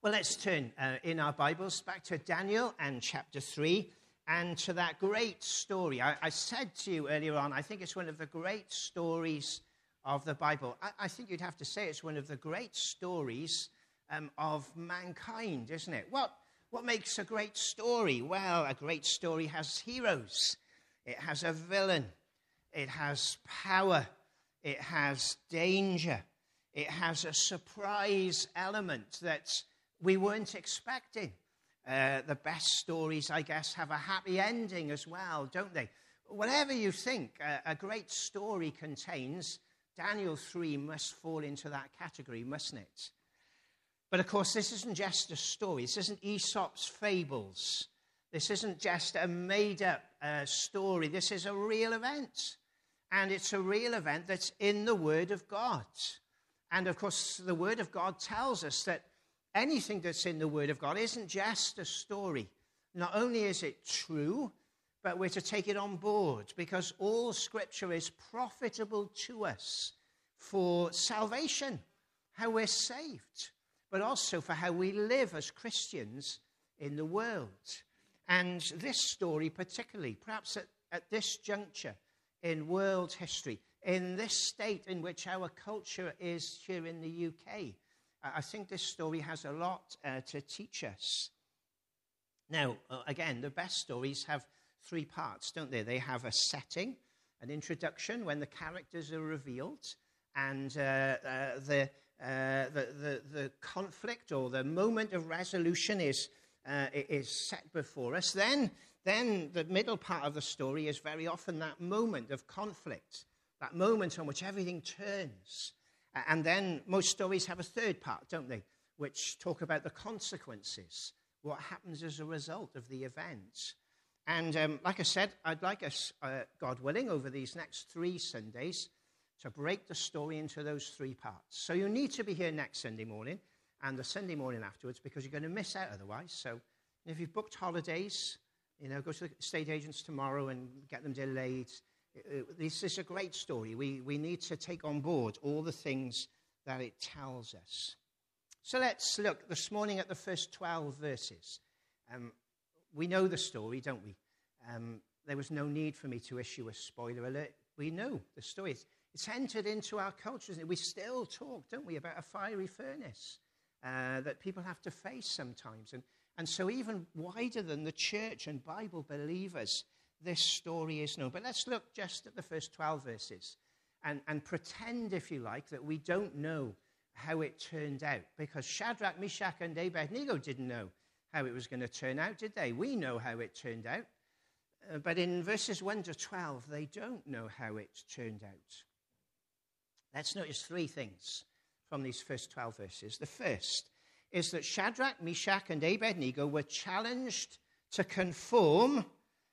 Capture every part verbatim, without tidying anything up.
Well, let's turn uh, in our Bibles back to Daniel and chapter three and to that great story. I, I said to you earlier on, I think it's one of the great stories of the Bible. I, I think you'd have to say it's one of the great stories um, of mankind, isn't it? What, what makes a great story? Well, a great story has heroes. It has a villain. It has power. It has danger. It has a surprise element that's we weren't expecting. Uh, the best stories, I guess, have a happy ending as well, don't they? Whatever you think uh, a great story contains, Daniel three must fall into that category, mustn't it? But of course, this isn't just a story. This isn't Aesop's fables. This isn't just a made-up uh, story. This is a real event. And it's a real event that's in the Word of God. And of course, the Word of God tells us that anything that's in the Word of God isn't just a story. Not only is it true, but we're to take it on board because all Scripture is profitable to us for salvation, how we're saved, but also for how we live as Christians in the world. And this story particularly, perhaps at, at this juncture in world history, in this state in which our culture is here in the U K, I think this story has a lot uh, to teach us. Now, uh, again, the best stories have three parts, don't they? They have a setting, an introduction when the characters are revealed, and uh, uh, the, uh, the, the, the conflict or the moment of resolution is, uh, is set before us. Then, then the middle part of the story is very often that moment of conflict, that moment on which everything turns. And then most stories have a third part, don't they, which talk about the consequences, what happens as a result of the event. And um, like I said, I'd like us, uh, God willing, over these next three Sundays to break the story into those three parts. So you need to be here next Sunday morning and the Sunday morning afterwards because you're going to miss out otherwise. So if you've booked holidays, you know, go to the estate agents tomorrow and get them delayed. This is a great story. We, we need to take on board all the things that it tells us. So let's look this morning at the first twelve verses. Um, we know the story, don't we? Um, there was no need for me to issue a spoiler alert. We know the story. It's, it's entered into our culture. We still talk, don't we, about a fiery furnace uh, that people have to face sometimes. And, and so even wider than the church and Bible believers, this story is known. But let's look just at the first twelve verses and, and pretend, if you like, that we don't know how it turned out. Because Shadrach, Meshach, and Abednego didn't know how it was going to turn out, did they? We know how it turned out. Uh, but in verses one to twelve, they don't know how it turned out. Let's notice three things from these first twelve verses. The first is that Shadrach, Meshach, and Abednego were challenged to conform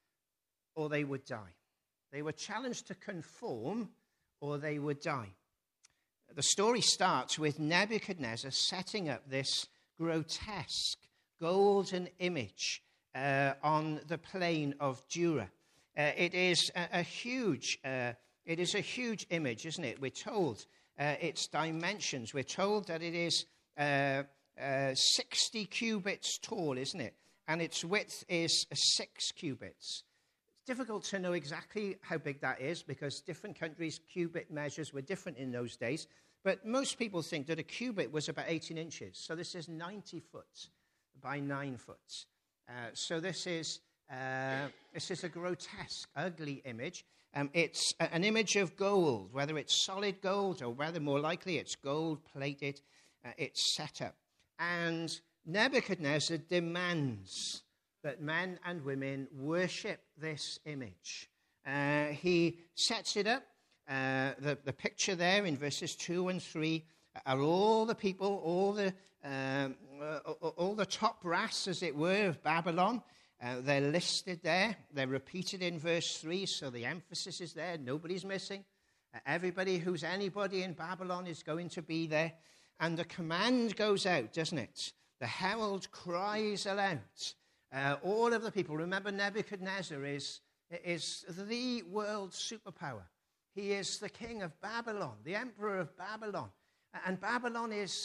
or they would die. They were challenged to conform, or they would die. The story starts with Nebuchadnezzar setting up this grotesque golden image uh, on the plain of Dura. Uh, it is a, a huge, uh, it is a huge image, isn't it? We're told uh, its dimensions. We're told that it is uh, uh, sixty cubits tall, isn't it? And its width is six cubits. Difficult to know exactly how big that is because different countries' cubit measures were different in those days. But most people think that a cubit was about eighteen inches. So this is ninety foot by nine foot. Uh, so this is uh, this is a grotesque, ugly image. Um, it's a, an image of gold, whether it's solid gold or whether more likely it's gold plated. Uh, it's set up. And Nebuchadnezzar demands that men and women worship this image. Uh, he sets it up. Uh, the, the picture there in verses two and three are all the people, all the um, uh, all the top brass, as it were, of Babylon. Uh, they're listed there. They're repeated in verse three, so the emphasis is there. Nobody's missing. Uh, everybody who's anybody in Babylon is going to be there. And the command goes out, doesn't it? The herald cries aloud. Uh, all of the people, remember Nebuchadnezzar is, is the world superpower. He is the king of Babylon, the emperor of Babylon. And Babylon is, uh,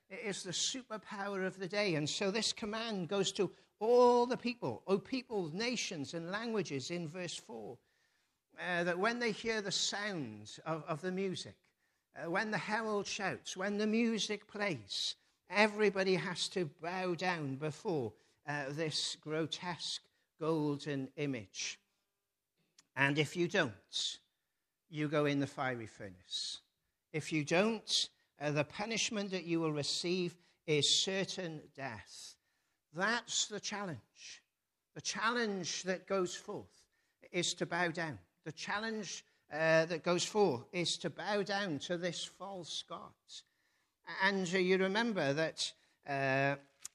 It is the superpower of the day. And so this command goes to all the people, O people, nations, and languages in verse four, uh, that when they hear the sound of, of the music, uh, when the herald shouts, when the music plays, everybody has to bow down before uh, this grotesque golden image. And if you don't, you go in the fiery furnace. If you don't, uh, the punishment that you will receive is certain death. That's the challenge. The challenge that goes forth is to bow down. The challenge uh, that goes forth is to bow down to this false god. And uh, you remember that uh, uh,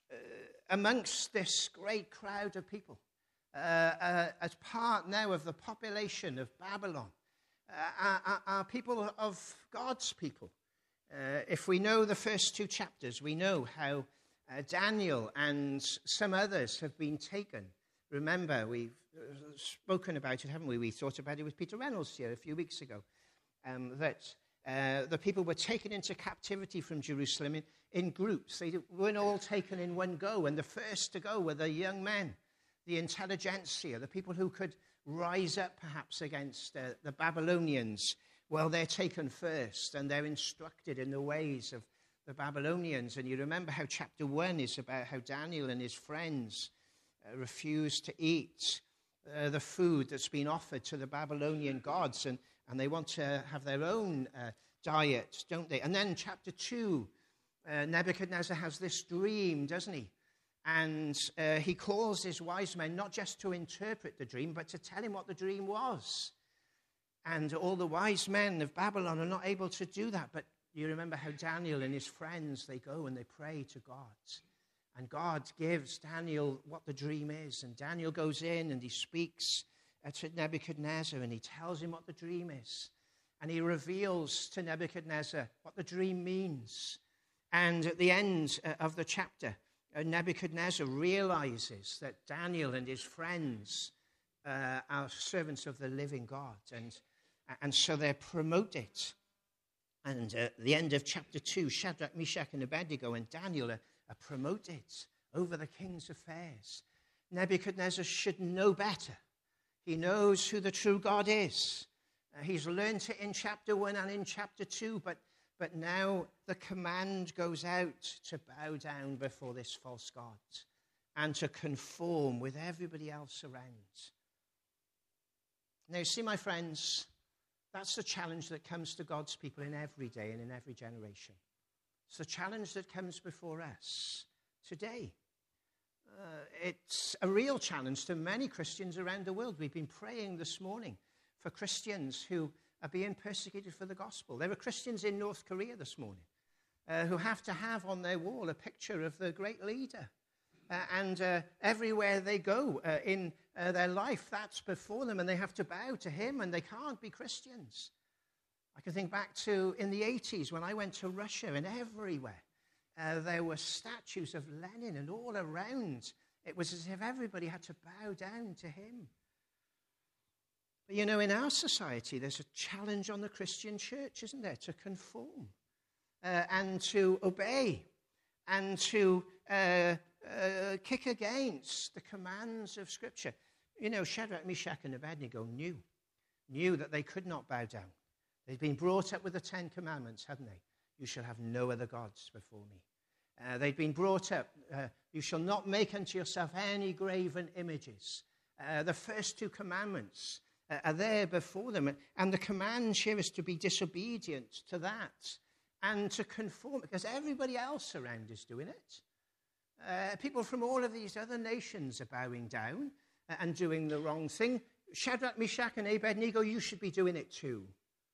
amongst this great crowd of people, uh, uh, as part now of the population of Babylon, uh, are, are people of God's people. Uh, if we know the first two chapters, we know how uh, Daniel and some others have been taken. Remember, we've spoken about it, haven't we? We thought about it with Peter Reynolds here a few weeks ago, um, that uh, the people were taken into captivity from Jerusalem in, in groups. They weren't all taken in one go, and the first to go were the young men, the intelligentsia, the people who could rise up perhaps against uh, the Babylonians. Well, they're taken first, and they're instructed in the ways of the Babylonians. And you remember how chapter one is about how Daniel and his friends uh, refuse to eat uh, the food that's been offered to the Babylonian gods, and, and they want to have their own uh, diet, don't they? And then chapter two, uh, Nebuchadnezzar has this dream, doesn't he? And uh, he calls his wise men not just to interpret the dream, but to tell him what the dream was. And all the wise men of Babylon are not able to do that. But you remember how Daniel and his friends, they go and they pray to God. And God gives Daniel what the dream is. And Daniel goes in and he speaks to Nebuchadnezzar and he tells him what the dream is. And he reveals to Nebuchadnezzar what the dream means. And at the end of the chapter, Nebuchadnezzar realizes that Daniel and his friends uh, are servants of the living God. And, and so they're promoted. And at the end of chapter two, Shadrach, Meshach, and Abednego and Daniel are, are promoted over the king's affairs. Nebuchadnezzar should know better. He knows who the true God is. Uh, he's learned it in chapter one and in chapter two, but But now the command goes out to bow down before this false god and to conform with everybody else around. Now, you see, my friends, that's the challenge that comes to God's people in every day and in every generation. It's the challenge that comes before us today. Uh, it's a real challenge to many Christians around the world. We've been praying this morning for Christians who are being persecuted for the gospel. There are Christians in North Korea this morning uh, who have to have on their wall a picture of the great leader. Uh, and uh, everywhere they go uh, in uh, their life, that's before them, and they have to bow to him, and they can't be Christians. I can think back to in the eighties when I went to Russia, and everywhere uh, there were statues of Lenin, and all around it was as if everybody had to bow down to him. But you know, in our society, there's a challenge on the Christian church, isn't there, to conform uh, and to obey and to uh, uh, kick against the commands of Scripture. You know, Shadrach, Meshach, and Abednego knew, knew that they could not bow down. They'd been brought up with the Ten Commandments, hadn't they? You shall have no other gods before me. Uh, they'd been brought up, uh, you shall not make unto yourself any graven images. Uh, the first two commandments uh, are there before them. And, and the command here is to be disobedient to that and to conform, because everybody else around is doing it. Uh, people from all of these other nations are bowing down uh, and doing the wrong thing. Shadrach, Meshach, and Abednego, you should be doing it too.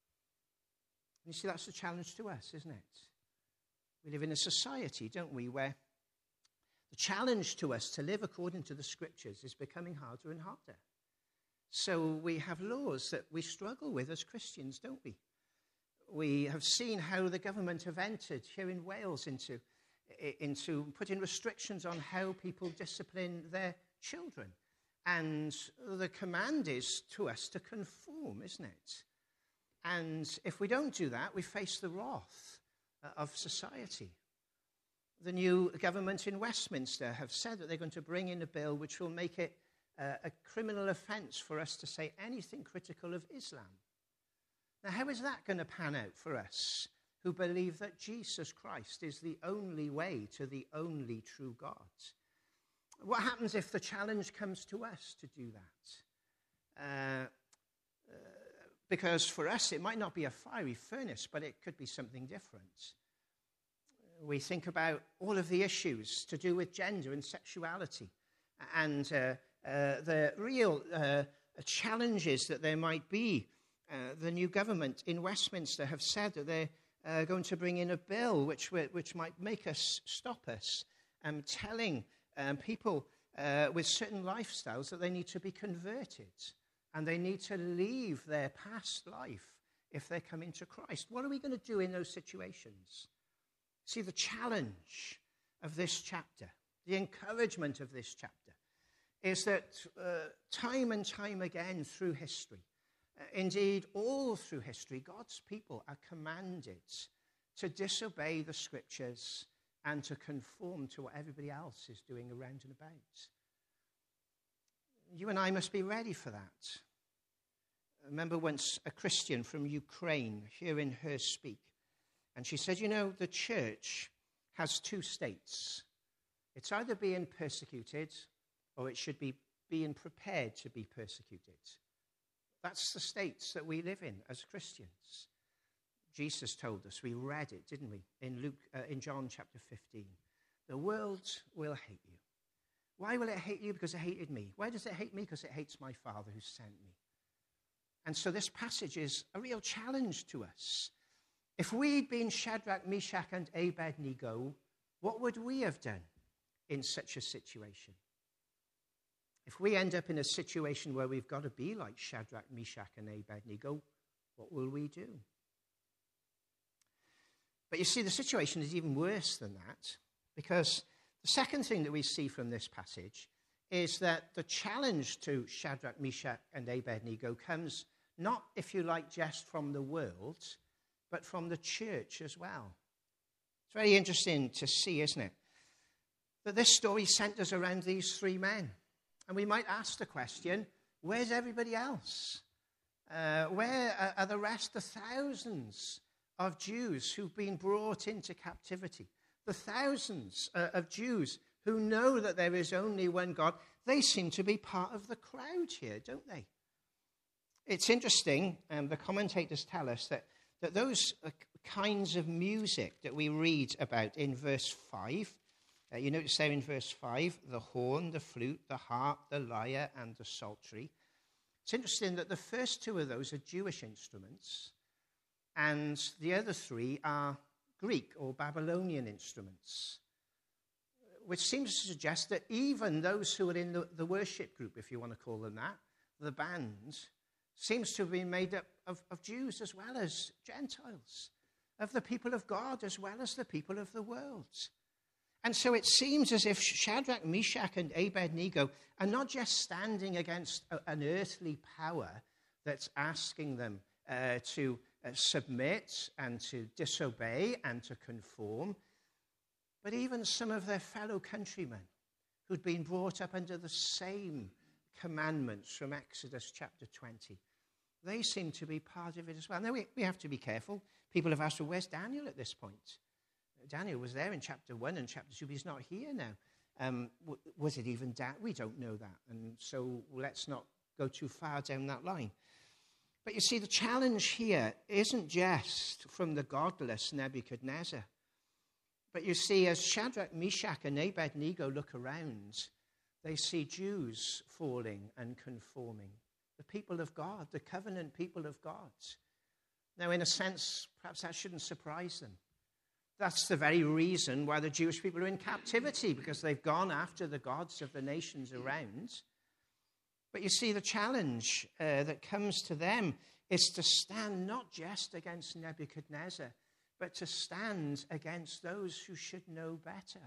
You see, that's the challenge to us, isn't it? We live in a society, don't we, where the challenge to us to live according to the Scriptures is becoming harder and harder. So we have laws that we struggle with as Christians, don't we? We have seen how the government have entered here in Wales into, into putting restrictions on how people discipline their children. And the command is to us to conform, isn't it? And if we don't do that, we face the wrath of society. The new government in Westminster have said that they're going to bring in a bill which will make it uh, a criminal offence for us to say anything critical of Islam. Now, how is that going to pan out for us who believe that Jesus Christ is the only way to the only true God? What happens if the challenge comes to us to do that? Uh, uh, because for us, it might not be a fiery furnace, but it could be something different. We think about all of the issues to do with gender and sexuality and uh, uh, the real uh, challenges that there might be. Uh, the new government in Westminster have said that they're uh, going to bring in a bill which which might make us stop us um, telling um, people uh, with certain lifestyles that they need to be converted and they need to leave their past life if they're coming to Christ. What are we going to do in those situations? See, the challenge of this chapter, the encouragement of this chapter, is that uh, time and time again through history, uh, indeed all through history, God's people are commanded to disobey the scriptures and to conform to what everybody else is doing around and about. You and I must be ready for that. I remember once a Christian from Ukraine hearing her speak. And she said, you know, the church has two states. It's either being persecuted or it should be being prepared to be persecuted. That's the states that we live in as Christians. Jesus told us, we read it, didn't we, in Luke, uh, in John chapter fifteen. The world will hate you. Why will it hate you? Because it hated me. Why does it hate me? Because it hates my Father who sent me. And so this passage is a real challenge to us. If we'd been Shadrach, Meshach, and Abednego, what would we have done in such a situation? If we end up in a situation where we've got to be like Shadrach, Meshach, and Abednego, what will we do? But you see, the situation is even worse than that, because the second thing that we see from this passage is that the challenge to Shadrach, Meshach, and Abednego comes not, if you like, just from the world, but from the church as well. It's very interesting to see, isn't it, that this story centers around these three men. And we might ask the question, where's everybody else? Uh, where are the rest, the thousands of Jews who've been brought into captivity? The thousands uh, of Jews who know that there is only one God. They seem to be part of the crowd here, don't they? It's interesting, um, the commentators tell us that that those uh, kinds of music that we read about in verse five, uh, you notice there in verse five, the horn, the flute, the harp, the lyre, and the psaltery. It's interesting that the first two of those are Jewish instruments, and the other three are Greek or Babylonian instruments, which seems to suggest that even those who are in the, the worship group, if you want to call them that, the band, seems to have been made up of, of Jews as well as Gentiles, of the people of God as well as the people of the world. And so it seems as if Shadrach, Meshach, and Abednego are not just standing against a, an earthly power that's asking them uh, to uh, submit and to disobey and to conform, but even some of their fellow countrymen who'd been brought up under the same commandments from Exodus chapter twenty. They seem to be part of it as well. Now, we, we have to be careful. People have asked, well, where's Daniel at this point? Daniel was there in chapter one and chapter two, but he's not here now. Um, w- was it even that? We don't know that. And so let's not go too far down that line. But you see, the challenge here isn't just from the godless Nebuchadnezzar. But you see, as Shadrach, Meshach, and Abednego look around, they see Jews falling and conforming. The people of God, the covenant people of God. Now, in a sense, perhaps that shouldn't surprise them. That's the very reason why the Jewish people are in captivity, because they've gone after the gods of the nations around. But you see, the challenge uh, that comes to them is to stand not just against Nebuchadnezzar, but to stand against those who should know better.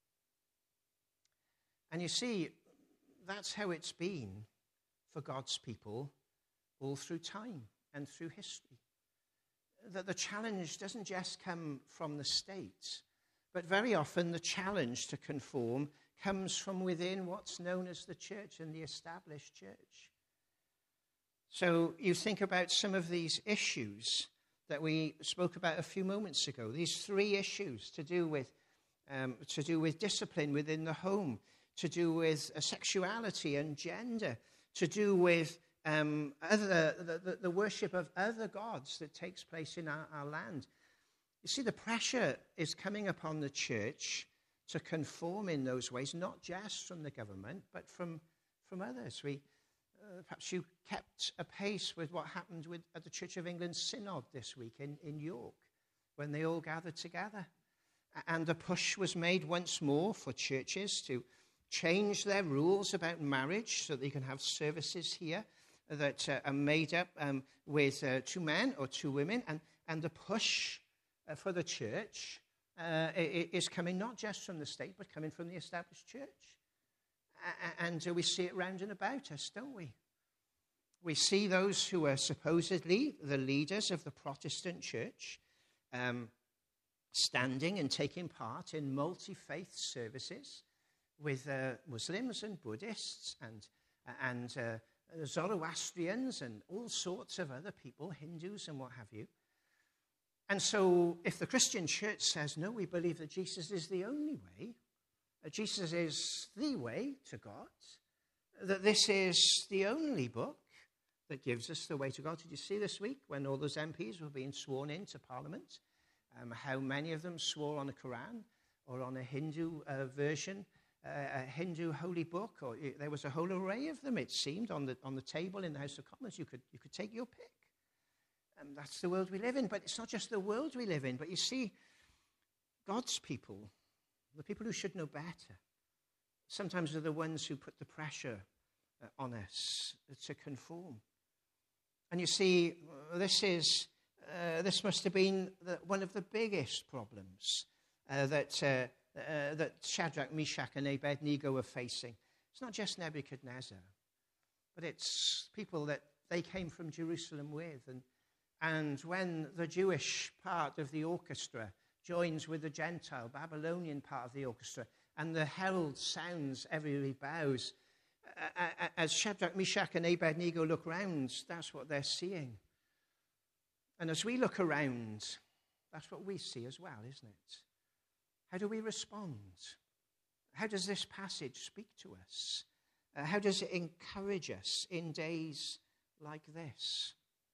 And you see, that's how it's been for God's people all through time and through history. That the challenge doesn't just come from the state, But very often the challenge to conform comes from within what's known as the church and the established church. So you think about some of these issues that we spoke about a few moments ago, these three issues to do with um, to do with discipline within the home, to do with uh, sexuality and gender, to do with um, other the, the, the worship of other gods that takes place in our, our land. You see, the pressure is coming upon the church to conform in those ways, not just from the government, but from, from others. We, uh, perhaps you kept a pace with what happened with, at the Church of England Synod this week in, in York, when they all gathered together. And a push was made once more for churches to change their rules about marriage so they can have services here that uh, are made up um, with uh, two men or two women. And, and the push uh, for the church uh, is coming not just from the state, but coming from the established church. And uh, we see it round and about us, don't we? We see those who are supposedly the leaders of the Protestant church um, standing and taking part in multi-faith services with uh, Muslims and Buddhists and, and uh, Zoroastrians and all sorts of other people, Hindus and what have you. And so if the Christian church says, no, we believe that Jesus is the only way, that Jesus is the way to God, that this is the only book that gives us the way to God. Did you see this week when all those M Ps were being sworn into Parliament, um, how many of them swore on a Quran or on a Hindu uh, version, uh, a Hindu holy book? Or it, there was a whole array of them, it seemed, on the on the table in the House of Commons. You could you could take your pick. And that's the world we live in. But it's not just the world we live in. But you see, God's people, the people who should know better, sometimes are the ones who put the pressure uh, on us to conform. And you see, this is uh, this must have been the, one of the biggest problems uh, that uh, uh, that Shadrach, Meshach, and Abednego were facing. It's not just Nebuchadnezzar, but it's people that they came from Jerusalem with. And and when the Jewish part of the orchestra joins with the Gentile, Babylonian part of the orchestra, and the herald sounds, everybody bows. As Shadrach, Meshach, and Abednego look round, that's what they're seeing. And as we look around, that's what we see as well, isn't it? How do we respond? How does this passage speak to us? Uh, how does it encourage us in days like this?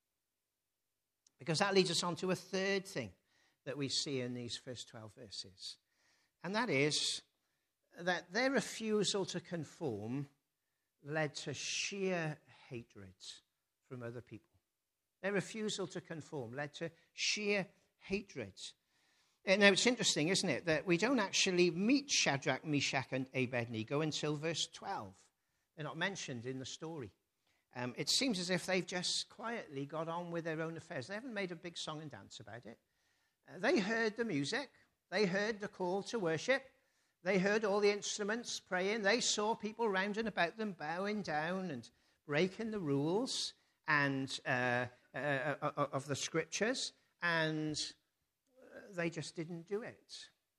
Because that leads us on to a third thing that we see in these first twelve verses. And that is that their refusal to conform led to sheer hatred from other people. Their refusal to conform led to sheer hatred. And now it's interesting, isn't it, that we don't actually meet Shadrach, Meshach, and Abednego until verse twelve. They're not mentioned in the story. Um, it seems as if they've just quietly got on with their own affairs. They haven't made a big song and dance about it. Uh, they heard the music. They heard the call to worship. They heard all the instruments praying. They saw people round and about them bowing down and breaking the rules and uh, uh, uh, of the scriptures, and they just didn't do it.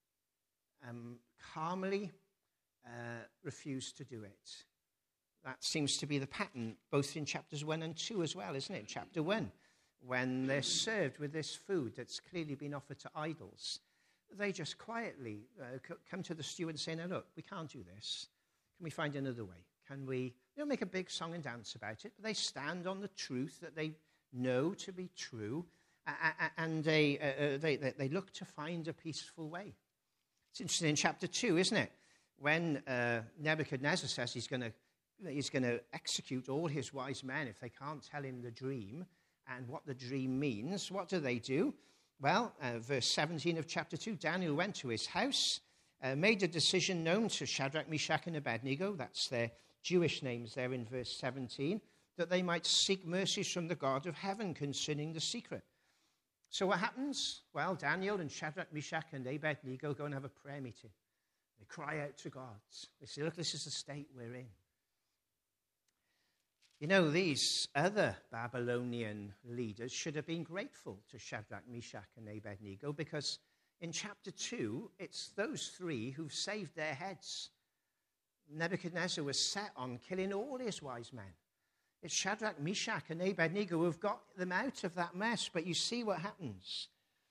Um, calmly uh, refused to do it. That seems to be the pattern, both in chapters one and two as well, isn't it? Chapter one, when they're served with this food that's clearly been offered to idols, they just quietly uh, come to the steward and say, no, look, we can't do this. Can we find another way? Can we, they don't make a big song and dance about it, but they stand on the truth that they know to be true, uh, and they, uh, they, they look to find a peaceful way. It's interesting in chapter two, isn't it? When uh, Nebuchadnezzar says he's going to he's going to execute all his wise men if they can't tell him the dream and what the dream means, what do they do? Well, uh, verse seventeen of chapter two, Daniel went to his house, uh, made a decision known to Shadrach, Meshach, and Abednego, that's their Jewish names there in verse seventeen, that they might seek mercies from the God of heaven concerning the secret. So what happens? Well, Daniel and Shadrach, Meshach, and Abednego go and have a prayer meeting. They cry out to God. They say, look, this is the state we're in. You know, these other Babylonian leaders should have been grateful to Shadrach, Meshach, and Abednego because In chapter two, it's those three who've saved their heads. Nebuchadnezzar was set on killing all his wise men. It's Shadrach, Meshach, and Abednego who've got them out of that mess. But you see what happens.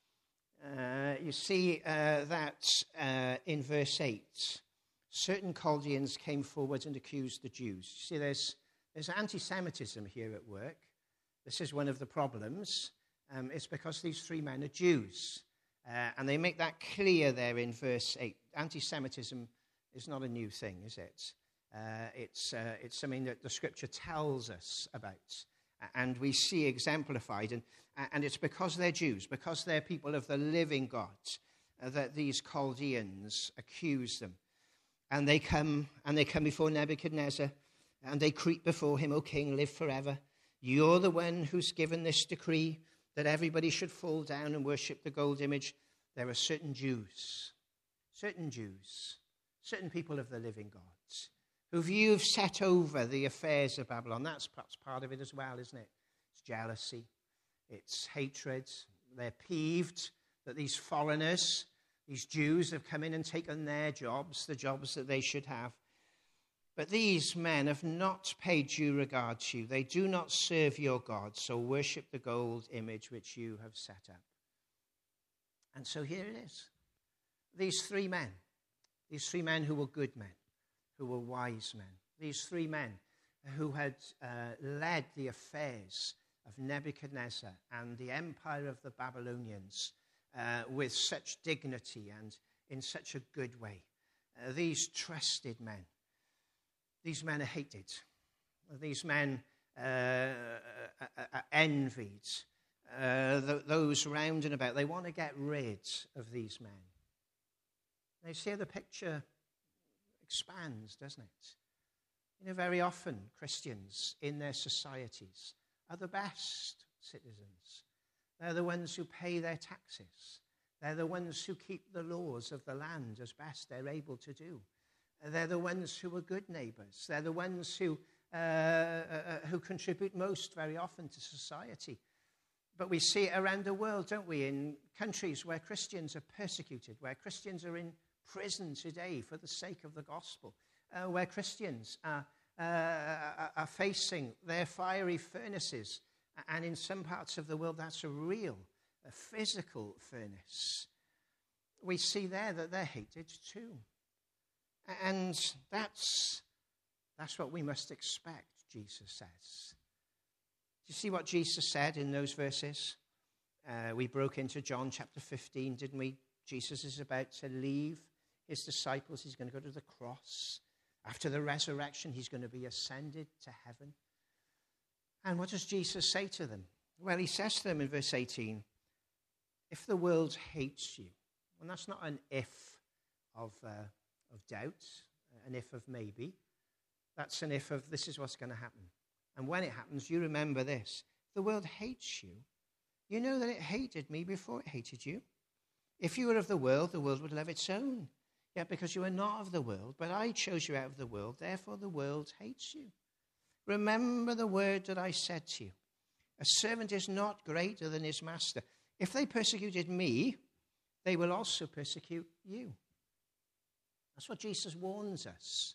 Uh, you see uh, that uh, in verse eight, certain Chaldeans came forward and accused the Jews. You see, there's, there's anti-Semitism here at work. This is one of the problems. Um, it's because these three men are Jews. Uh, and they make that clear there in verse eight. Anti-Semitism is not a new thing, is it? Uh, it's, uh, it's something that the Scripture tells us about, and we see exemplified. And, and it's because they're Jews, because they're people of the living God, uh, that these Chaldeans accuse them. And they come, and they come before Nebuchadnezzar, and they creep before him, "O king, live forever. You're the one who's given this decree that everybody should fall down and worship the gold image. There are certain Jews, certain Jews, certain people of the living God, who you've set over the affairs of Babylon." That's perhaps part of it as well, isn't it? It's jealousy. It's hatred. They're peeved that these foreigners, these Jews, have come in and taken their jobs, the jobs that they should have. But these men have not paid due regard to you. They do not serve your God, so worship the gold image which you have set up. And so here it is. These three men, these three men who were good men, who were wise men, these three men who had uh, led the affairs of Nebuchadnezzar and the empire of the Babylonians uh, with such dignity and in such a good way. Uh, these trusted men, these men are hated. These men uh, are, are envied. Uh, th- those round and about, they want to get rid of these men. They see the picture expands, doesn't it? You know, very often Christians in their societies are the best citizens. They're the ones who pay their taxes. They're the ones who keep the laws of the land as best they're able to do. They're the ones who are good neighbors. They're the ones who, uh, uh, who contribute most very often to society. But we see it around the world, don't we, in countries where Christians are persecuted, where Christians are in prison today for the sake of the gospel, uh, where Christians are, uh, are facing their fiery furnaces. And in some parts of the world, that's a real, a physical furnace. We see there that they're hated too. And that's, that's what we must expect, Jesus says. Do you see what Jesus said in those verses? Uh, we broke into John chapter fifteen, didn't we? Jesus is about to leave his disciples. He's going to go to the cross. After the resurrection, he's going to be ascended to heaven. And what does Jesus say to them? Well, he says to them in verse eighteen, if the world hates you, and that's not an if of, uh, of doubt, an if of maybe. That's an if of this is what's going to happen. And when it happens, you remember this. If the world hates you, you know that it hated me before it hated you. If you were of the world, the world would love its own. Yet because you are not of the world, but I chose you out of the world, therefore the world hates you. Remember the word that I said to you. A servant is not greater than his master. If they persecuted me, they will also persecute you. That's what Jesus warns us.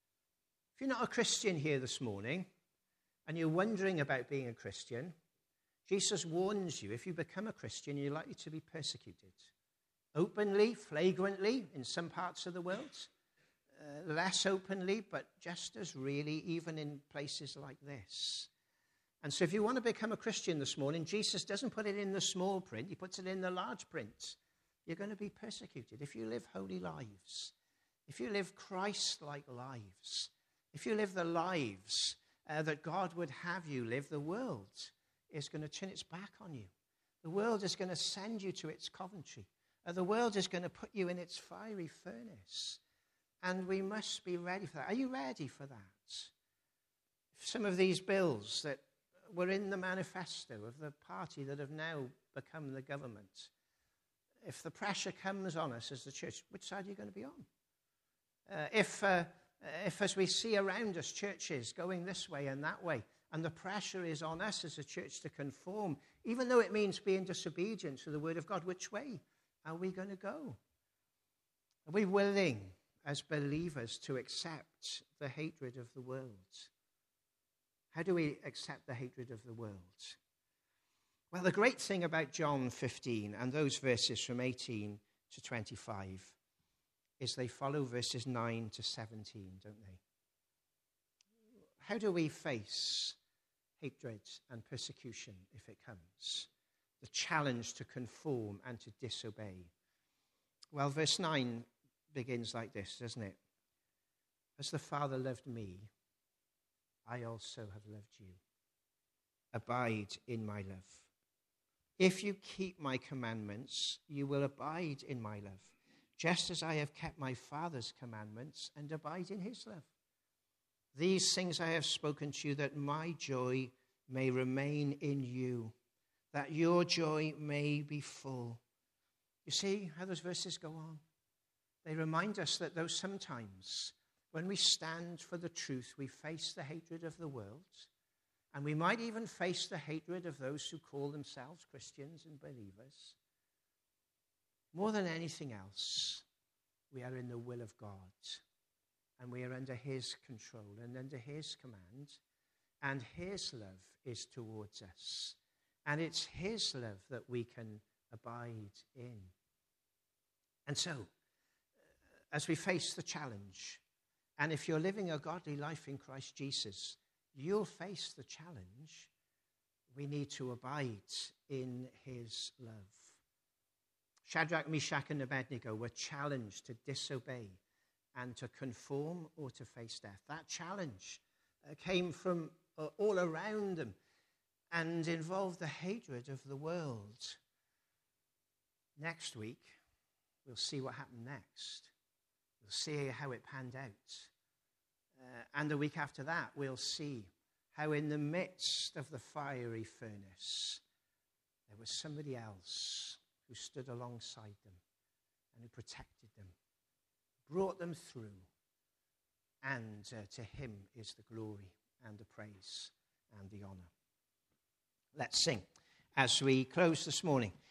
If you're not a Christian here this morning, and you're wondering about being a Christian, Jesus warns you, if you become a Christian, you're likely to be persecuted. Openly, flagrantly, in some parts of the world. Uh, less openly, but just as really, even in places like this. And so if you want to become a Christian this morning, Jesus doesn't put it in the small print, he puts it in the large print. You're going to be persecuted if you live holy lives, if you live Christ-like lives, if you live the lives uh, that God would have you live. The world is going to turn its back on you. The world is going to send you to its Coventry. Uh, the world is going to put you in its fiery furnace. And we must be ready for that. Are you ready for that? Some of these bills that were in the manifesto of the party that have now become the government, if the pressure comes on us as the church, which side are you going to be on? Uh, if, uh, if, as we see around us, churches going this way and that way, and the pressure is on us as a church to conform, even though it means being disobedient to the word of God, which way are we going to go? Are we willing as believers to accept the hatred of the world? How do we accept the hatred of the world? Well, the great thing about John fifteen and those verses from eighteen to twenty-five is they follow verses nine to seventeen, don't they? How do we face hatred and persecution if it comes? The challenge to conform and to disobey. Well, verse nine begins like this, doesn't it? As the Father loved me, I also have loved you. Abide in my love. If you keep my commandments, you will abide in my love, just as I have kept my Father's commandments and abide in his love. These things I have spoken to you, that my joy may remain in you, that your joy may be full. You see how those verses go on? They remind us that though sometimes when we stand for the truth, we face the hatred of the world, and we might even face the hatred of those who call themselves Christians and believers. More than anything else, we are in the will of God, and we are under his control and under his command, and his love is towards us. And it's his love that we can abide in. And so, as we face the challenge, and if you're living a godly life in Christ Jesus, you'll face the challenge. We need to abide in his love. Shadrach, Meshach, and Abednego were challenged to disobey and to conform or to face death. That challenge uh, came from uh, all around them and involved the hatred of the world. Next week, we'll see what happened next. We'll see how it panned out. Uh, and the week after that, we'll see how in the midst of the fiery furnace, there was somebody else who stood alongside them and who protected them, brought them through. And uh, to him is the glory and the praise and the honor. Let's sing as we close this morning.